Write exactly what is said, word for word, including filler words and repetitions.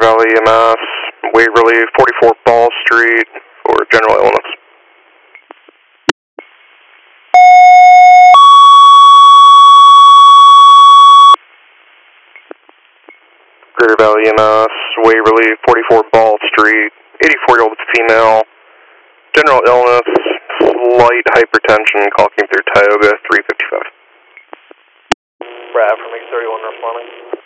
Valley E M S, Waverly, forty-four Ball Street, for general illness. Greater Valley E M S, Waverly, forty-four Ball Street, eighty-four-year-old female, general illness, slight hypertension, call came through Tioga, three fifty-five. Brad from X thirty-one responding.